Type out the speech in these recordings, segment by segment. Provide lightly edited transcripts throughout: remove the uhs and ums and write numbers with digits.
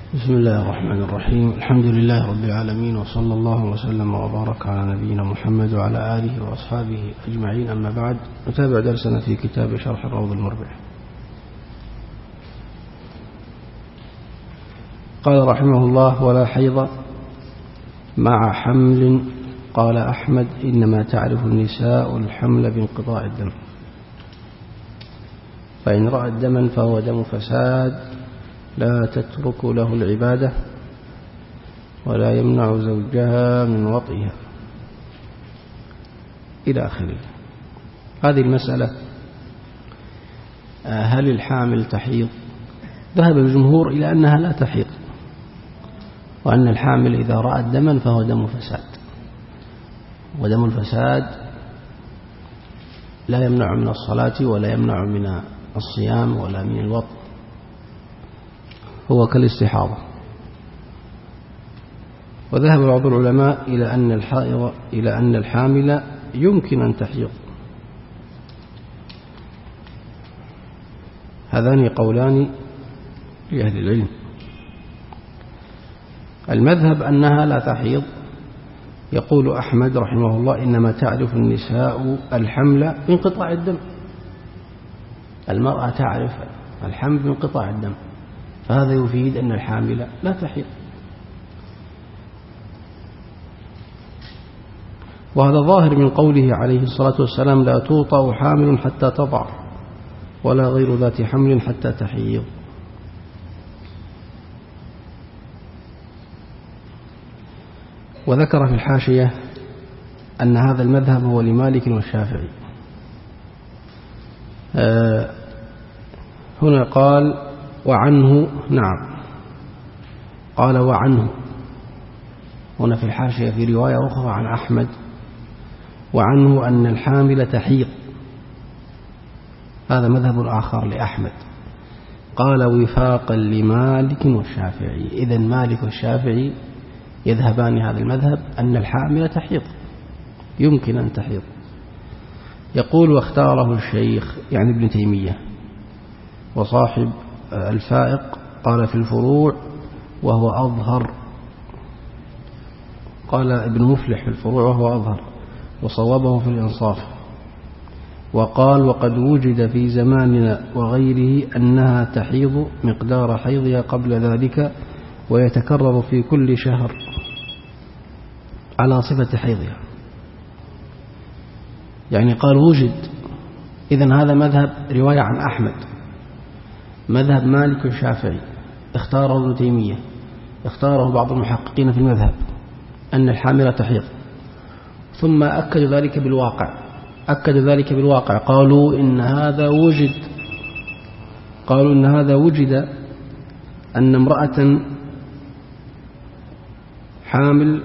بسم الله الرحمن الرحيم. الحمد لله رب العالمين، وصلى الله وسلم وبارك على نبينا محمد وعلى آله وأصحابه أجمعين. أما بعد، نتابع درسنا في كتاب شرح الروض المربع. قال رحمه الله: ولا حيض مع حمل. قال أحمد: إنما تعرف النساء الحمل بانقطاع الدم، فإن رأت دما فهو دم فساد لا تترك له العبادة ولا يمنع زوجها من وطئها، إلى آخره. هذه المسألة، هل الحامل تحيض؟ ذهب الجمهور إلى أنها لا تحيض، وأن الحامل إذا رأت دما فهو دم فساد، ودم الفساد لا يمنع من الصلاة ولا يمنع من الصيام ولا من الوطء، هو كالاستحاضة. وذهب بعض العلماء إلى أن الحامل يمكن أن تحيض. هذان قولان لأهل العلم. المذهب أنها لا تحيض. يقول أحمد رحمه الله: إنما تعرف النساء الحمل بانقطاع الدم. المرأة تعرف الحمل بانقطاع الدم، فهذا يفيد أن الحامل لا تحيض. وهذا ظاهر من قوله عليه الصلاة والسلام: لا توطأ حامل حتى تضع، ولا غير ذات حمل حتى تحيض. وذكر في الحاشية أن هذا المذهب هو لمالك والشافعي. هنا قال: وعنه. نعم، قال وعنه. هنا في الحاشية في رواية أخرى عن أحمد: وعنه أن الحامل تحيض. هذا مذهب آخر لأحمد. قال: وفاقا لمالك والشافعي. إذن مالك والشافعي يذهبان هذا المذهب أن الحامل تحيض، يمكن أن تحيض. يقول: واختاره الشيخ يعني ابن تيمية وصاحب الفائق، قال في الفروع وهو أظهر. قال ابن مفلح في الفروع وهو أظهر، وصوابه في الإنصاف. وقال: وقد وجد في زماننا وغيره أنها تحيض مقدار حيضها قبل ذلك، ويتكرر في كل شهر على صفة حيضها. يعني قال وجد. إذن هذا مذهب رواية عن أحمد، مذهب مالك والشافعي، اختاره ابن تيمية، اختاره بعض المحققين في المذهب أن الحامل تحيض. ثم أكدوا ذلك بالواقع. قالوا إن هذا وجد أن امرأة حامل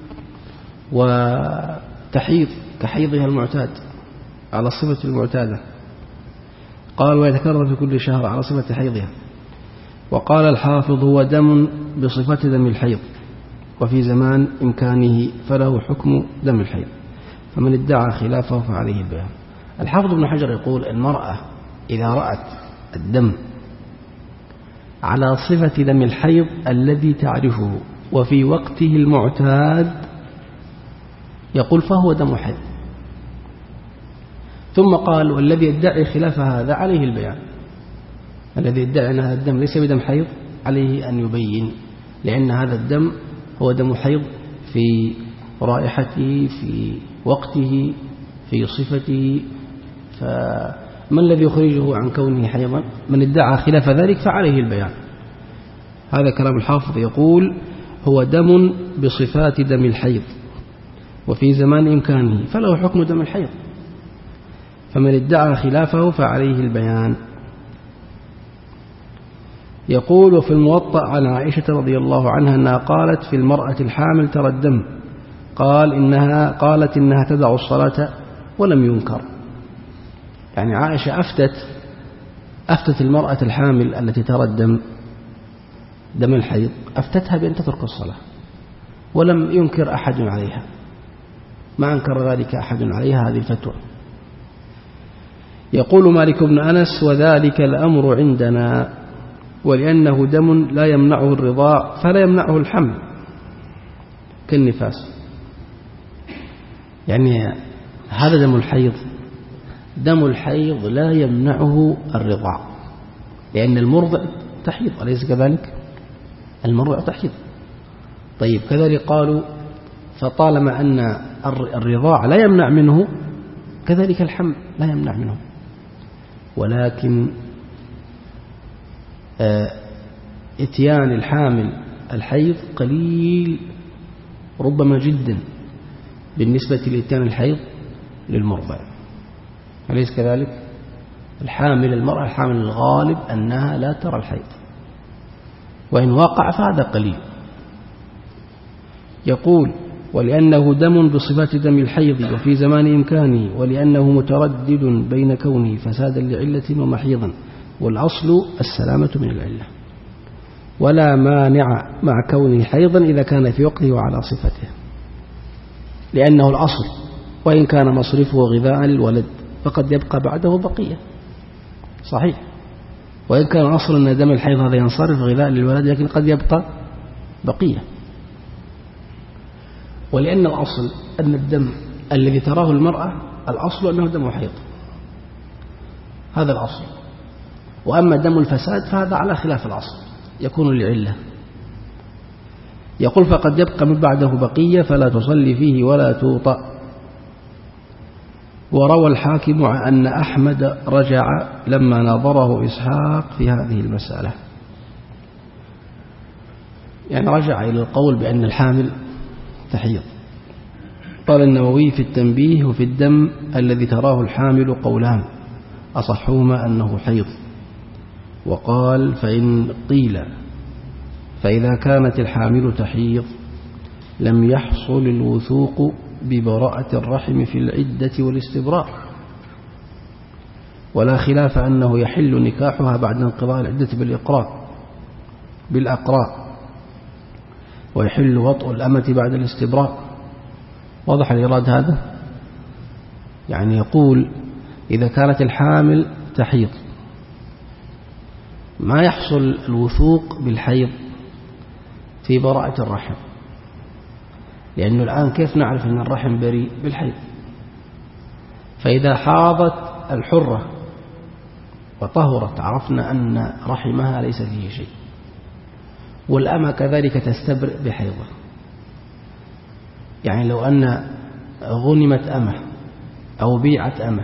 وتحيض كحيضها المعتاد على الصفة المعتادة. قال: ويتكرر في كل شهر على صفة حيضها. وقال الحافظ: هو دم بصفة دم الحيض، وفي زمان إمكانه فله حكم دم الحيض، فمن ادعى خلافه فعليه البيان. الحافظ ابن حجر يقول: المرأة إذا رأت الدم على صفة دم الحيض الذي تعرفه وفي وقته المعتاد، يقول فهو دم حيض. ثم قال: والذي يدعي خلاف هذا عليه البيان. الذي يدعي أن هذا الدم ليس بدم حيض عليه أن يبين، لأن هذا الدم هو دم حيض في رائحته، في وقته، في صفته، فما الذي يخرجه عن كونه حيضا؟ من ادعى خلاف ذلك فعليه البيان. هذا كلام الحافظ. يقول: هو دم بصفات دم الحيض وفي زمان إمكانه فله حكم دم الحيض، فمن ادعى خلافه فعليه البيان. يقول: وفي الموطأ عن عائشة رضي الله عنها أنها قالت في المرأة الحامل ترى الدم، قالت إنها تدع الصلاة ولم ينكر. يعني عائشة أفتت المرأة الحامل التي ترى الدم، دم الحيض، أفتتها بأن تترك الصلاة، ولم ينكر أحد عليها، ما أنكر ذلك أحد عليها هذه الفتوى. يقول مالك بن أنس: وذلك الأمر عندنا ولأنه دم لا يمنعه الرضاع فلا يمنعه الحمل كالنفاس. يعني هذا دم الحيض، دم الحيض لا يمنعه الرضاع، لأن المرضع تحيض، أليس كذلك؟ المرضع تحيض. طيب كذلك قالوا فطالما أن الرضاع لا يمنع منه كذلك الحمل لا يمنع منه، ولكن اتيان الحامل الحيض قليل ربما جدا بالنسبة لاتيان الحيض للمرضع، أليس كذلك؟ المرأة الحامل الغالب أنها لا ترى الحيض، وإن وقع فهذا قليل. يقول ولأنه دم بصفات دم الحيض وفي زمان إمكانه، ولأنه متردد بين كونه فسادا لعلة ومحيضا، والأصل السلامة من العلة، ولا مانع مع كونه حيضا إذا كان في وقته وعلى صفته، لأنه الأصل، وإن كان مصرفه غذاء للولد فقد يبقى بعده بقية، صحيح، وإن كان الأصل أن دم الحيض هذا ينصرف غذاء للولد لكن قد يبقى بقية. ولأن الأصل أن الدم الذي تراه المرأة الأصل أنه دم حيض، هذا الأصل. وأما دم الفساد فهذا على خلاف الأصل يكون لعلة. يقول فقد يبقى من بعده بقية فلا تصلي فيه ولا توطأ. وروى الحاكم أن أحمد رجع لما ناظره إسحاق في هذه المسألة، يعني رجع إلى القول بأن الحامل تحيض. قال النووي في التنبيه وفي الدم الذي تراه الحامل قولان أصحهما أنه حيض. وقال فإن قيل فإذا كانت الحامل تحيض لم يحصل الوثوق ببراءة الرحم في العدة والاستبراء، ولا خلاف أنه يحل نكاحها بعد انقضاء العدة بالأقراء، ويحل وطء الأمة بعد الاستبراء. واضح الإراد هذا؟ يعني يقول إذا كانت الحامل تحيض ما يحصل الوثوق بالحيض في براءة الرحم، لأنه الآن كيف نعرف أن الرحم بريء؟ بالحيض. فإذا حاضت الحرة وطهرت عرفنا أن رحمها ليس فيه شيء، والأمة كذلك تستبرئ بحيضة. يعني لو أن غنمت أمة أو بيعت أمة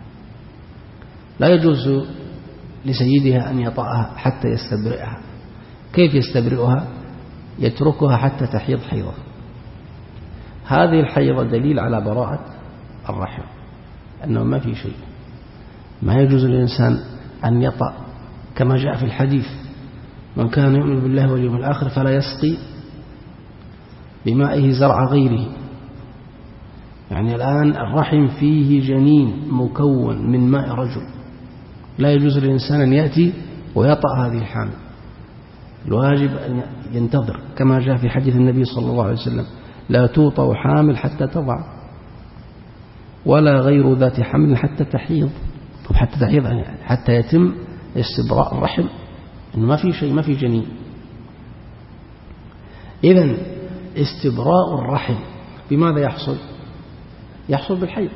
لا يجوز لسيدها أن يطأها حتى يستبرئها. كيف يستبرئها؟ يتركها حتى تحيض حيضة. هذه الحيضة دليل على براءة الرحم، أنه ما في شيء. ما يجوز للإنسان أن يطأ، كما جاء في الحديث من كان يؤمن بالله واليوم الآخر فلا يسقي بمائه زرع غيره. يعني الآن الرحم فيه جنين مكون من ماء رجل، لا يجوز للإنسان أن يأتي ويطأ هذه الحامل، الواجب أن ينتظر، كما جاء في حديث النبي صلى الله عليه وسلم لا توطأ حامل حتى تضع، ولا غير ذات حمل حتى تحيض. طب حتى تحيض يعني حتى يتم استبراء الرحم، إنه ما في شيء، ما في جنين. إذن استبراء الرحم بماذا يحصل؟ يحصل بالحيض.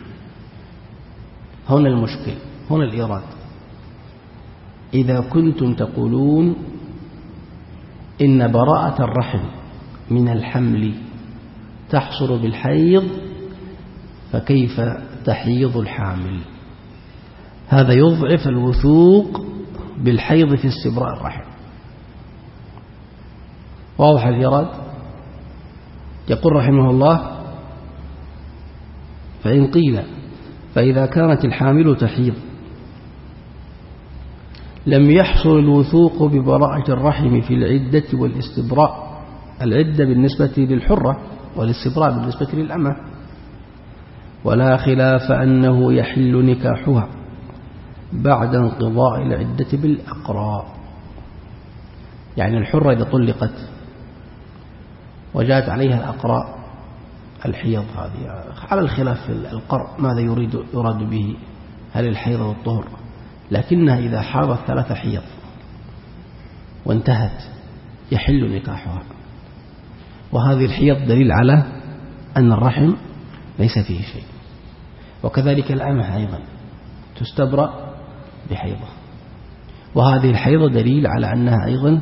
هنا المشكل، هنا الإيراد. إذا كنتم تقولون إن براءة الرحم من الحمل تحصل بالحيض، فكيف تحيض الحامل؟ هذا يضعف الوثوق بالحيض في استبراء الرحم. واضح الإيراد؟ يقول رحمه الله فإن قيل فإذا كانت الحامل تحيض لم يحصل الوثوق ببراءة الرحم في العدة والاستبراء، العدة بالنسبة للحرة والاستبراء بالنسبة للأمة، ولا خلاف أنه يحل نكاحها بعد انقضاء العدة بالأقراء. يعني الحرة إذا طلقت وجاءت عليها الأقراء الحيض هذه على الخلاف في القرء ماذا يراد به، هل الحيض والطهر؟ لكنها إذا حاضت 3 حيض وانتهت يحل نكاحها. وهذه الحيض دليل على أن الرحم ليس فيه شيء. وكذلك الأمة أيضا تستبرأ بحيضة، وهذه الحيضة دليل على أنها أيضا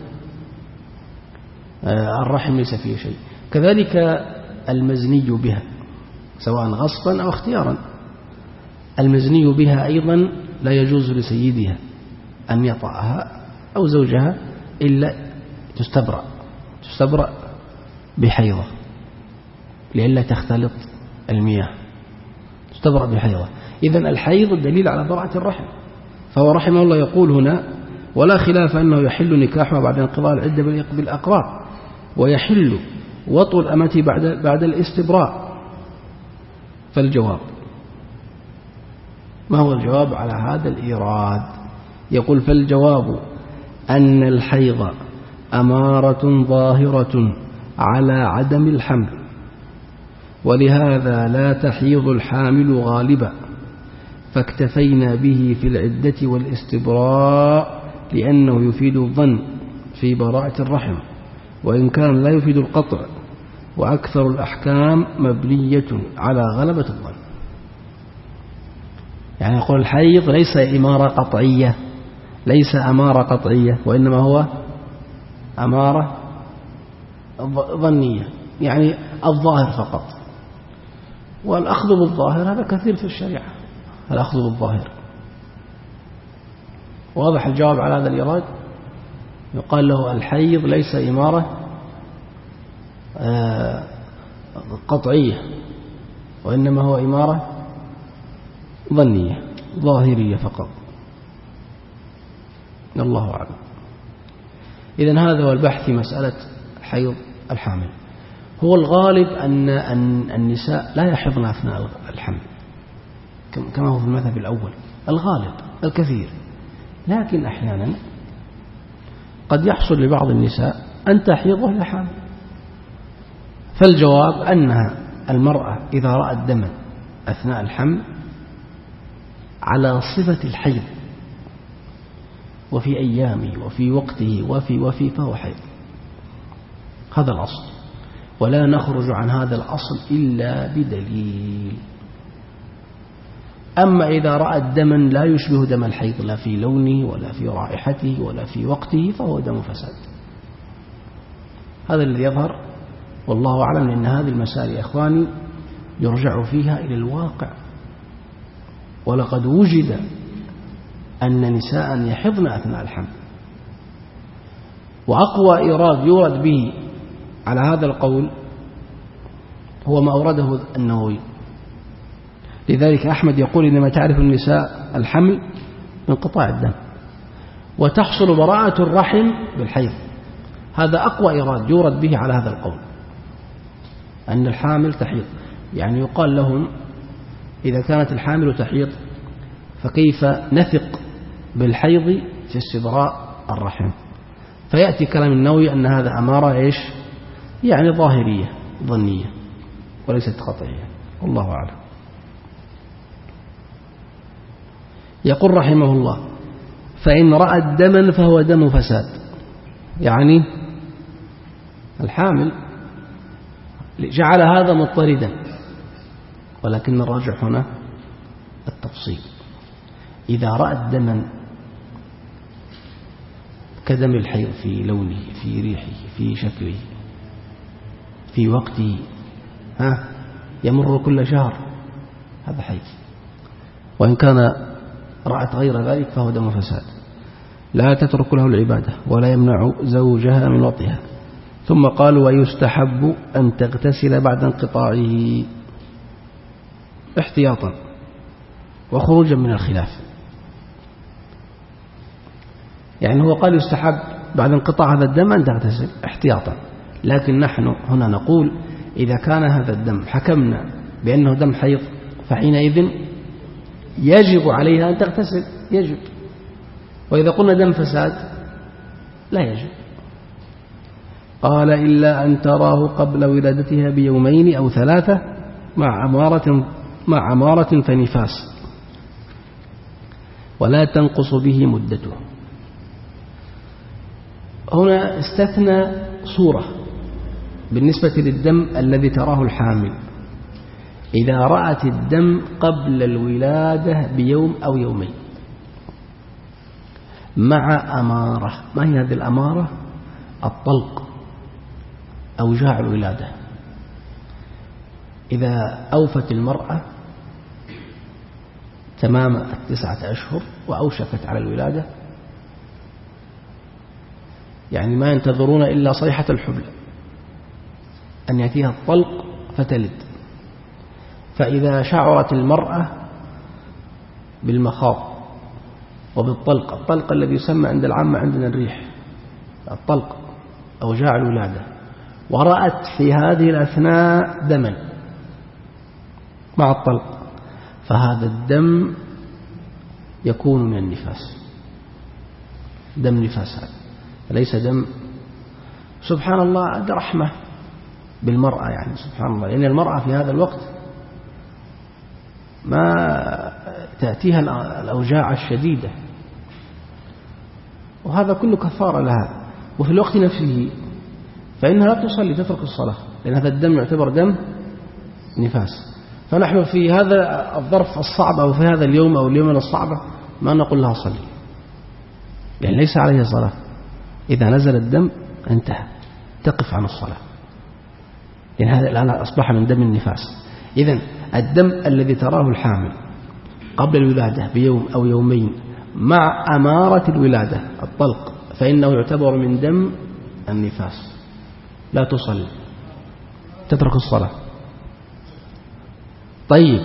الرحم ليس فيه شيء. كذلك المزني بها سواء غصبا أو اختيارا، المزني بها أيضا لا يجوز لسيدها أن يطأها أو زوجها إلا تستبرأ بحيضة لئلا تختلط المياه، تستبرأ بحيضة. إذن الحيض دليل على براءة الرحم. فهو رحمه الله يقول هنا: ولا خلاف أنه يحل نكاحها بعد انقضاء العدة بالأقراء، ويحل وطء الأمة بعد الاستبراء. فالجواب، ما هو الجواب على هذا الإيراد؟ يقول: فالجواب أن الحيض أمارة ظاهرة على عدم الحمل، ولهذا لا تحيض الحامل غالبا، فاكتفينا به في العدة والاستبراء لأنه يفيد الظن في براءة الرحم، وإن كان لا يفيد القطع، وأكثر الأحكام مبنية على غلبة الظن. يعني يقول الحيض ليس أمارة قطعية، وإنما هو أمارة ظنية، يعني الظاهر فقط. والأخذ بالظاهر هذا كثير في الشريعة، الأخذ بالظاهر. واضح الجواب على هذا الإيراد؟ يقال له الحيض ليس إمارة قطعية، وإنما هو إمارة ظنية ظاهرية فقط. الله أعلم. إذن هذا هو البحث في مسألة حيض الحامل. هو الغالب أن النساء لا يحضن أثناء الحمل كما هو في المذهب الأول، الغالب الكثير، لكن أحيانا قد يحصل لبعض النساء أن تحيض وهي حامل. فالجواب أنها المرأة إذا رأت دما أثناء الحمل على صفة الحيض وفي أيامه وفي وقته وفي فهو حيض. هذا الأصل، ولا نخرج عن هذا الأصل إلا بدليل. أما إذا رأت دما لا يشبه دم الحيض لا في لونه ولا في رائحته ولا في وقته فهو دم فساد. هذا الذي يظهر، والله أعلم. لأن هذه المسائل يا إخواني يرجع فيها إلى الواقع، ولقد وجد أن نساء يحضن أثناء الحمل. وأقوى إيراد يورد به على هذا القول هو ما أورده النووي. لذلك أحمد يقول: إنما تعرف النساء الحمل بانقطاع الدم، وتحصل براءة الرحم بالحيض. هذا أقوى إيراد يورد به على هذا القول، أن الحامل تحيض. يعني يقال لهم: إذا كانت الحامل تحيض فكيف نثق بالحيض في استبراء الرحم؟ فيأتي كلام النووي أن هذا أمارة إيش؟ يعني ظاهرية ظنية وليست قطعية. والله أعلم. يقول رحمه الله: فإن رأت دما فهو دم فساد. يعني الحامل جعل هذا مضطردا، ولكن الراجح هنا التفصيل. إذا رأت دما كدم الحيض في لونه في ريحه في شكله في وقته يمر كل شهر، هذا حيض. وإن كان رأت غير ذلك فهو دم فساد، لا تترك له العبادة ولا يمنع زوجها من وطئها. ثم قال: ويستحب أن تغتسل بعد انقطاعه احتياطا وخروجا من الخلاف. يعني هو قال يستحب بعد انقطاع هذا الدم أن تغتسل احتياطا، لكن نحن هنا نقول: إذا كان هذا الدم حكمنا بأنه دم حيض فحينئذ يجب عليها أن تغتسل، يجب. وإذا قلنا دم فساد لا يجب. قال: إلا أن تراه قبل ولادتها بيومين أو 3 مع أمارة فنفاس، ولا تنقص به مدته. هنا استثنى صورة بالنسبة للدم الذي تراه الحامل، إذا رأت الدم قبل الولادة بيوم أو يومين مع أمارة. ما هي هذه الأمارة؟ الطلق، أوجاع الولادة. إذا أوفت المرأة تمام 9 أشهر وأوشكت على الولادة، يعني ما ينتظرون إلا صيحة الحبل أن يأتيها الطلق فتلد. فإذا شعرت المرأة بالمخاض وبالطلق، الطلق الذي يسمى عند العامة عندنا الريح، الطلق أوجاع الولادة، ورأت في هذه الأثناء دما مع الطلق، فهذا الدم يكون من النفاس، دم نفاس، هذا ليس دم. سبحان الله، هذا رحمة بالمرأة، يعني سبحان الله، لأن المرأة في هذا الوقت ما تأتيها الأوجاع الشديدة، وهذا كله كفارة لها. وفي الوقت نفسه فإنها لا تصلي، تترك الصلاة، لأن هذا الدم يعتبر دم نفاس. فنحن في هذا الظرف الصعب أو في هذا اليوم أو اليومين الصعبة ما نقول لها صلي، يعني ليس عليها صلاة. إذا نزل الدم انتهى، تقف عن الصلاة، لأن هذا الآن أصبح من دم النفاس. إذن الدم الذي تراه الحامل قبل الولادة بيوم أو يومين مع أمارة الولادة الطلق، فإنه يعتبر من دم النفاس، لا تصلي، تترك الصلاة. طيب،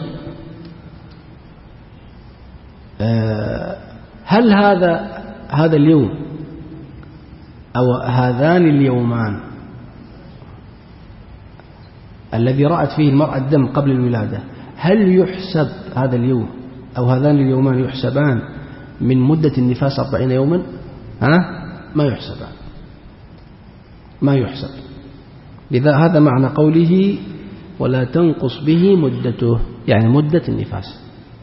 هل هذا اليوم أو هذان اليومان الذي رأت فيه المرأة الدم قبل الولادة، هل يحسب هذا اليوم أو هذان اليومان يحسبان من مدة النفاس 40 يوما؟ ما يحسبان، ما يحسب. لذا هذا معنى قوله ولا تنقص به مدته، يعني مدة النفاس.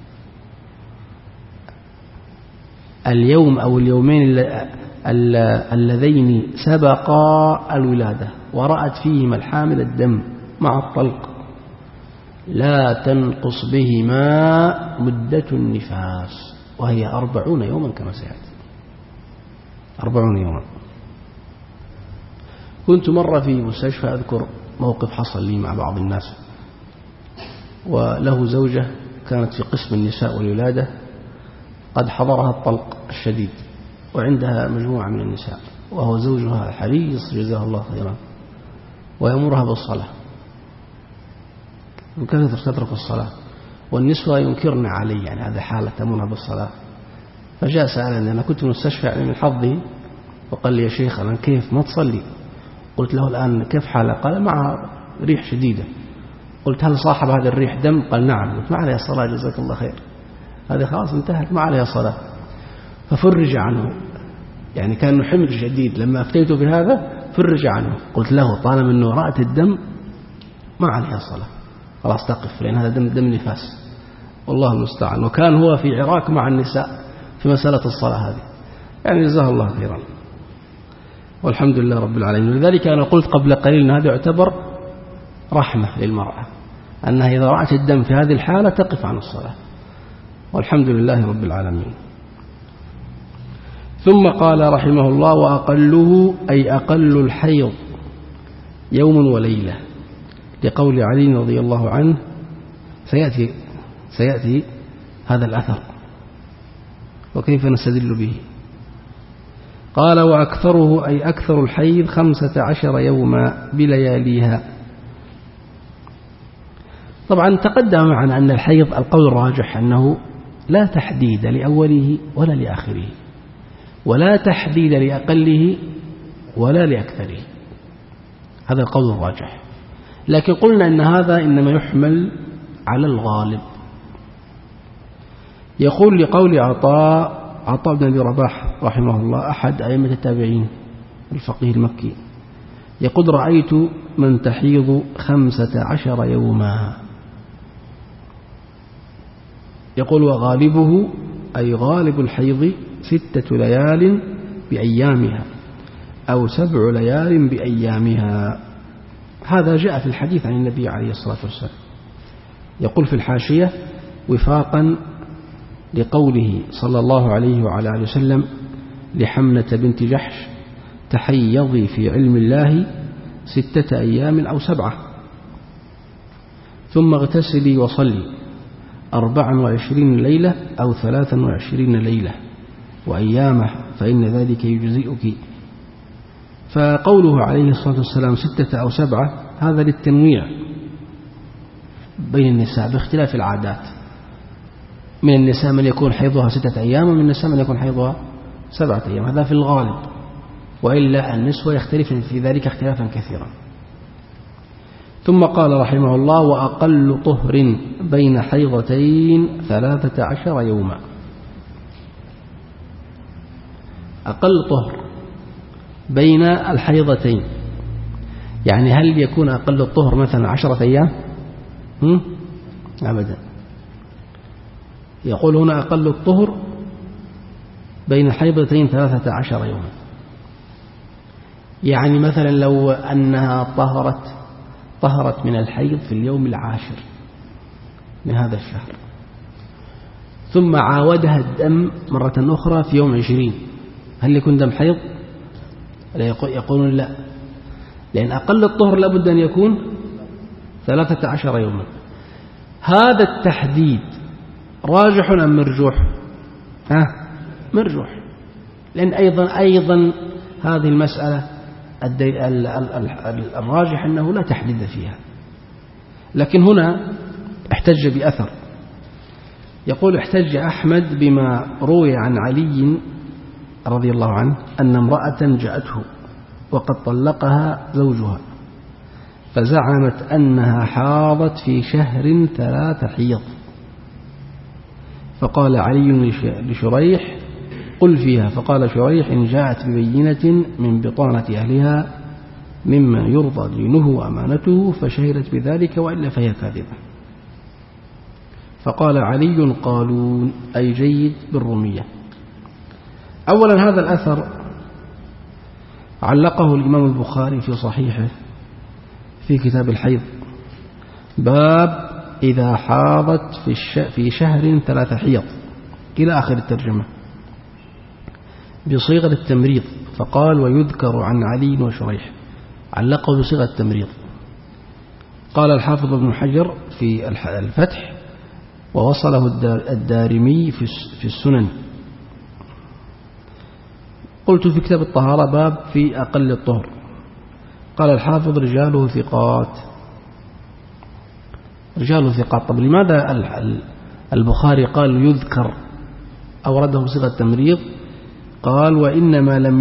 اليوم أو اليومين اللذين سبقا الولادة ورأت فيهما الحامل الدم مع الطلق لا تنقص بهما مدة النفاس، وهي 40 يوما كما سيأتي، 40 يوما. كنت مرة في مستشفى أذكر موقف حصل لي مع بعض الناس، وله زوجة كانت في قسم النساء والولادة قد حضرها الطلق الشديد، وعندها مجموعة من النساء، وهو زوجها حريص جزاه الله خيرا ويأمرها بالصلاة، وكيف تترك الصلاة، والنسوة ينكرن علي، يعني هذا حالة تأمرها بالصلاة. فجاء سألني، أنا كنت في المستشفى يعني من حظي، وقال لي يا شيخ أنا كيف ما تصلي؟ قلت له الآن كيف حالة؟ قال مع ريح شديدة. قلت هل صاحب هذا الريح دم؟ قال نعم. قلت ما عليها صلاة جزاك الله خير، هذه خلاص انتهت، ما عليها صلاة. ففرج عنه، يعني كان حمل شديد، لما أفتيته بهذا فرج عنه. قلت له طالما أنه رأت الدم ما عليها صلاة، خلاص تقف، لأن هذا دم نفاس، والله المستعان. وكان هو في عراك مع النساء في مسألة الصلاة هذه، يعني جزاه الله خيرا، والحمد لله رب العالمين. ولذلك أنا قلت قبل قليل أن هذا يعتبر رحمة للمرأة، أنها إذا رأت الدم في هذه الحالة تقف عن الصلاة، والحمد لله رب العالمين. ثم قال رحمه الله وأقله أي أقل الحيض يوم وليلة، لقول علي رضي الله عنه، سيأتي هذا الأثر وكيف نستدل به. قال وأكثره أي أكثر الحيض 15 يوما بلياليها. طبعا تقدم معنا أن الحيض القول الراجح أنه لا تحديد لأوله ولا لآخره، ولا تحديد لأقله ولا لأكثره، هذا القول الراجح. لكن قلنا أن هذا إنما يحمل على الغالب. يقول لقول عطاء بن أبي رباح رحمه الله أحد أئمة التابعين الفقيه المكي، يقول رأيت من تحيض 15 يوما. يقول وغالبه أي غالب الحيض 6 ليال بأيامها، أو 7 ليال بأيامها. هذا جاء في الحديث عن النبي عليه الصلاة والسلام. يقول في الحاشية: وفاقا لقوله صلى الله عليه وعلى آله وسلم لحمنة بنت جحش: تحيضي في علم الله 6 أيام أو 7، ثم اغتسلي وصلي 24 ليلة أو 23 ليلة وأيامه فإن ذلك يجزئك. فقوله عليه الصلاة والسلام 6 أو 7 هذا للتنويع بين النساء باختلاف العادات. من النساء من يكون حيضها 6 أيام، ومن النساء من يكون حيضها 7 أيام، هذا في الغالب، وإلا النسوة يختلفن في ذلك اختلافا كثيرا. ثم قال رحمه الله: وأقل طهر بين حيضتين 13 يوما. أقل طهر بين الحيضتين، يعني هل يكون أقل الطهر مثلا 10 أيام؟ أبدا. يقول هنا أقل الطهر بين حيضتين 13 يوما، يعني مثلا لو أنها طهرت من الحيض في اليوم 10 من هذا الشهر، ثم عاودها الدم مرة أخرى في يوم 20، هل يكون دم حيض؟ يقولون لا، لأن أقل الطهر لابد أن يكون 13 يوما. هذا التحديد راجح أم مرجوح؟ مرجوح، لأن أيضا هذه المسألة الراجح أنه لا تحديد فيها. لكن هنا احتج بأثر، يقول: احتج أحمد بما روي عن علي رضي الله عنه أن امرأة جاءته وقد طلقها زوجها، فزعمت أنها حاضت في شهر 3 حيض، فقال علي لشريح: قل فيها. فقال شريح: إن جاءت ببينة من بطانة أهلها مما يرضى دينه وأمانته فشهدت بذلك، وإلا فهي كاذبة. فقال علي: قالون، أي جيد بالرومية. أولا هذا الأثر علقه الإمام البخاري في صحيحه في كتاب الحيض، باب إذا حاضت في شهر 3 حيض إلى آخر الترجمة بصيغة التمريض. فقال: ويذكر عن علي وشريح، علقه بصيغة التمريض. قال الحافظ ابن حجر في الفتح: ووصله الدارمي في السنن. قلت في كتاب الطهارة باب في أقل الطهر. قال الحافظ: رجاله ثقات. رجاله ثقات. طب لماذا البخاري قال يذكر أورده بصيغة التمريض؟ قال: وإنما لم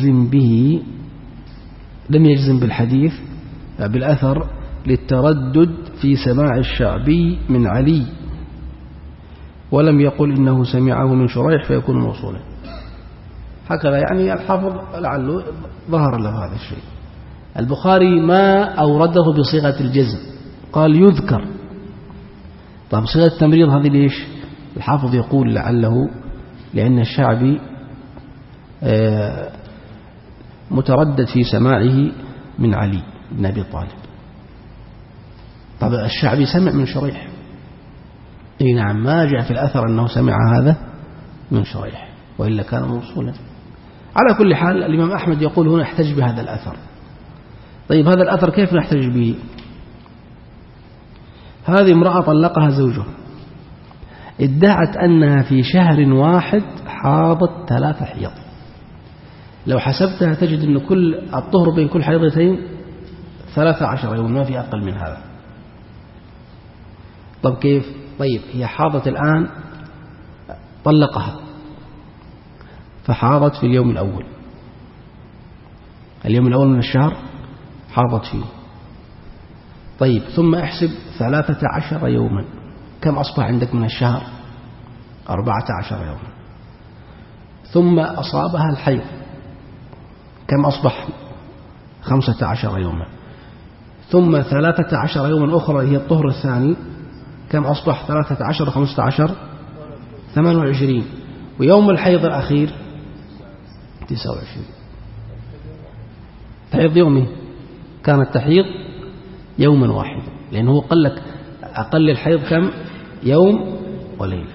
يجزم بالحديث بالأثر للتردد في سماع الشعبي من علي، ولم يقل إنه سمعه من شريح فيكون موصولا. هكذا يعني الحافظ لعله ظهر له هذا الشيء. البخاري ما أورده بصيغة الجزم، قال يذكر. طيب صيغة التمريض هذه ليش؟ الحافظ يقول لعله لأن الشعبي متردد في سماعه من علي بن أبي طالب. طب الشعبي سمع من شريح، اي نعم، ما جاء في الأثر أنه سمع هذا من شريح، وإلا كان موصولا. على كل حال الإمام أحمد يقول هنا احتج بهذا الأثر. طيب هذا الأثر كيف نحتج به؟ هذه امرأة طلقها زوجها، ادعت أنها في شهر واحد حاضت 3 حيض. لو حسبتها تجد أن كل الطهر بين كل حيضتين 13 يوم، ما في أقل من هذا. طب كيف؟ طيب هي حاضت الآن، طلقها فحاضت في اليوم الأول من الشهر حاضت فيه. طيب ثم احسب 13 يوما، كم أصبح عندك من الشهر؟ 14 يوما. ثم أصابها الحيض، كم أصبح؟ 15 يوما. ثم 13 يوما أخرى هي الطهر الثاني، كم أصبح؟ 13 15 28. ويوم الحيض الأخير 29. تحيض يومي، كانت تحيض يوما واحدا، لأنه قال لك أقل الحيض كم؟ يوم وليلة.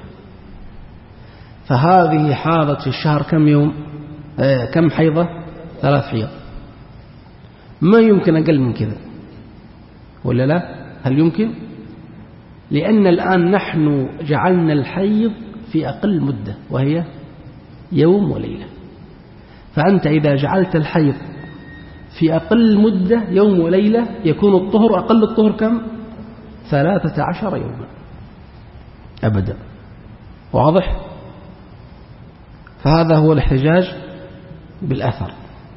فهذه حاضت في الشهر كم يوم؟ كم حيضة؟ 3 حيض. ما يمكن أقل من كذا ولا لا؟ هل يمكن؟ لأن الآن نحن جعلنا الحيض في أقل مدة وهي يوم وليلة، فأنت إذا جعلت الحيض في أقل مدة يوم وليلة يكون الطهر أقل الطهر كم؟ 13 يوما أبدا. واضح؟ فهذا هو الاحتجاج بالأثر.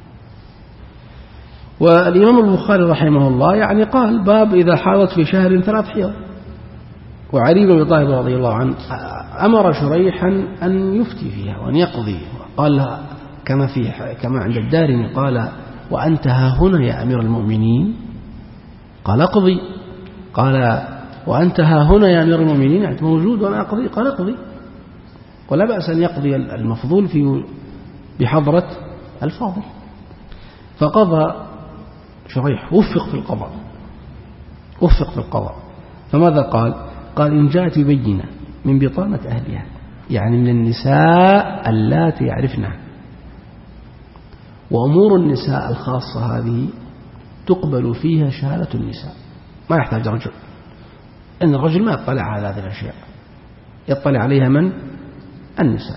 والإمام البخاري رحمه الله يعني قال باب إذا حاضت في شهر 3 حيض. وعلي بن أبي طالب رضي الله عنه أمر شريحا أن يفتي فيها وأن يقضي، قال كما عند الدارمي قال وأنت ها هنا يا أمير المؤمنين؟ قال اقضي. قال وأنت ها هنا يا أمير المؤمنين؟ أنت موجود وأنا أقضي؟ قال اقضي. ولا بأس أن يقضي المفضول بحضرة الفاضل. فقضى شريح، وفق في القضاء. فماذا قال؟ قال إن جاءت بينة من بطانة أهلها، يعني من النساء اللاتي يعرفنها. وأمور النساء الخاصة هذه تقبل فيها شهادة النساء، ما يحتاج رجل، إن الرجل ما يطلع على هذه الأشياء، يطلع عليها من؟ النساء.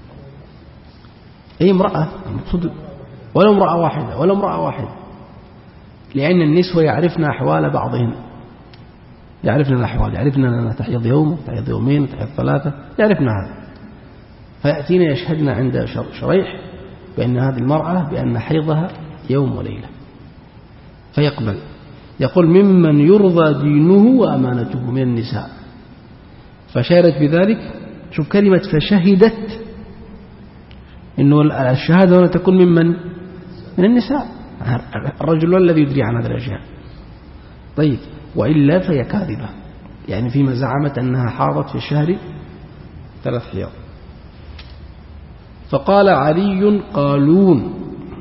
أي امرأة ولا امرأة واحدة، لأن النسوة يعرفن أحوال بعضهن، يعرفن الأحوال، يعرفن أنها تحيض يوم، تحيض يومين، تحيض 3، يعرفن هذا. فيأتينا يشهدنا عند شريح بأن هذه المرأة بأن حيضها يوم وليلة، فيقبل. يقول ممن يرضى دينه وأمانته من النساء. فشارت بذلك، شوف كلمة فشهدت، إنه الشهادة هنا تكون من النساء، الرجل الذي يدري عن هذه الأشياء. طيب وإلا فهي كاذبة، يعني فيما زعمت أنها حاضت في الشهر 3 حيض. فقال علي قالون.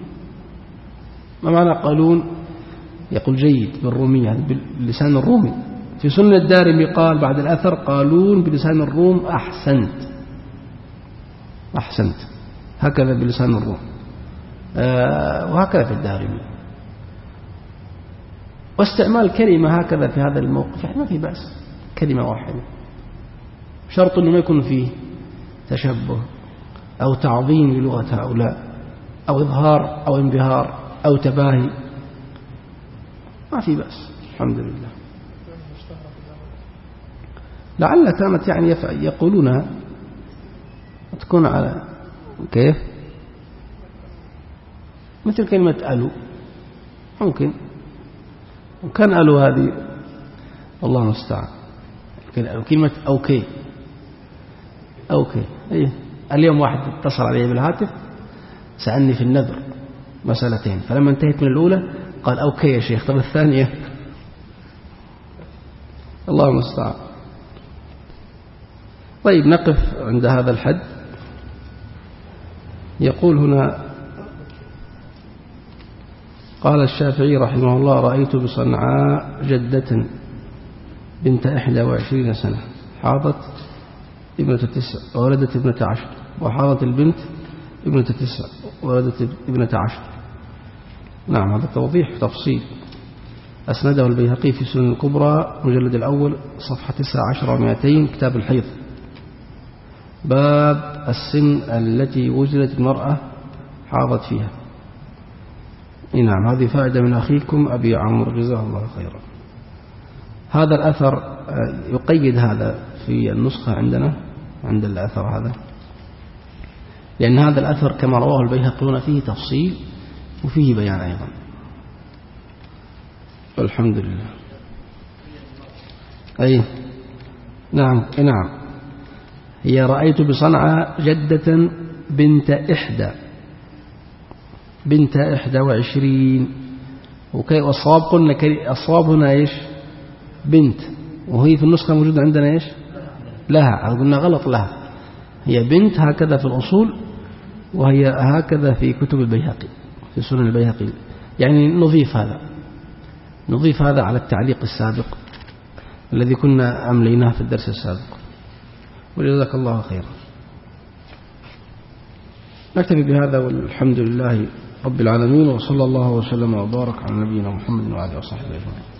ما معنى قالون؟ يقول جيد بالرومية، يعني باللسان الرومي. في سنة الدارمي قال بعد الأثر قالون بلسان الروم أحسنت، هكذا بلسان الروم، وهكذا في الدارمي. واستعمال كلمة هكذا في هذا الموقف يعني ما في بأس، كلمة واحدة، شرط أنه ما يكون فيه تشبه أو تعظيم للغة هؤلاء أو إظهار أو انبهار أو تباهي، ما في بأس الحمد لله. لعل كانت يعني يقولونها تكون على كيف مثل كلمة ألو، ممكن، وكان ألو هذه الله المستعان. كلمة أوكي إيه. اليوم واحد اتصل علي بالهاتف سألني في النذر مسألتين، فلما انتهيت من الأولى قال أوكي يا شيخ، طب الثانية الله المستعان. طيب نقف عند هذا الحد. يقول هنا قال الشافعي رحمه الله رأيت بصنعاء جدة بنت 21 سنة حاضت ابنة 9 وولدت ابنة 10، وحاضت البنت ابنة 9 وولدت ابنة 10. نعم، هذا توضيح تفصيل أسنده البيهقي في سنن الكبرى مجلد الأول صفحة 19 و200 كتاب الحيض، باب السن التي وجدت المرأة حاضت فيها. نعم، هذه فائدة من أخيكم أبي عمرو جزاه الله خيرا. هذا الأثر يقيد هذا في النسخة عندنا عند الأثر هذا، لأن هذا الأثر كما رواه البيهقي فيه تفصيل وفيه بيان أيضا. الحمد لله. أي نعم هي رأيت بصنعاء جدة بنت 21، وكي الصواب قلنا الصواب هنا إيش؟ بنت، وهي في النسخة موجودة عندنا إيش؟ لها، قلنا غلط لها، هي بنت هكذا في الأصول، وهي هكذا في كتب البيهقي في سنن البيهقي. يعني نضيف هذا على التعليق السابق الذي كنا أمليناه في الدرس السابق. وجزاك الله خيرا. نكتفي بهذا والحمد لله رب العالمين، وصلى الله وسلم وبارك على نبينا محمد وعلى آله وصحبه أجمعين.